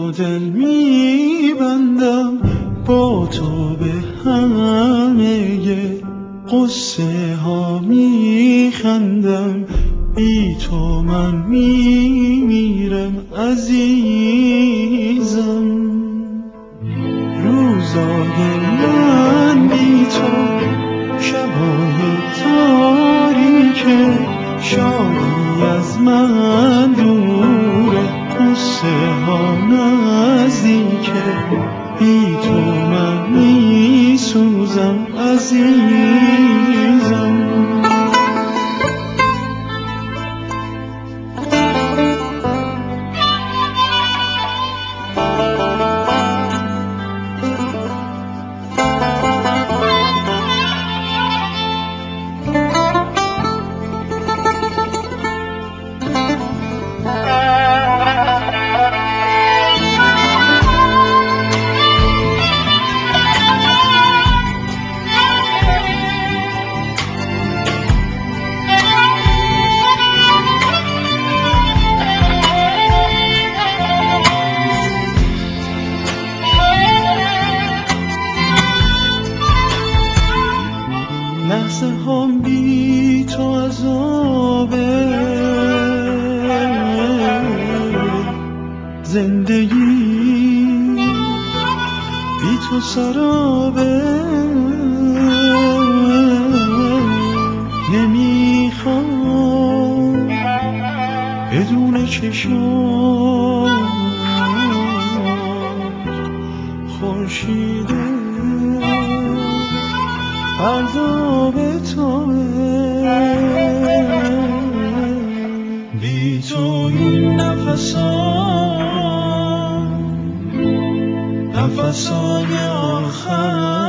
تو دل میبندم، با تو به همه قصه ها میخندم. بی تو من میمیرم عزیزم. روزای من بی تو، شبای تاریکه، شادی از من دوره، قصه ها نزدیکه. بی تو من میسوزم عزیزم. لحظه هم بی تو عذابه، زندگی بی تو سرابه. نمیخوام بدون چشم خورشیده فردا به توه. بی تو این نفسای آخر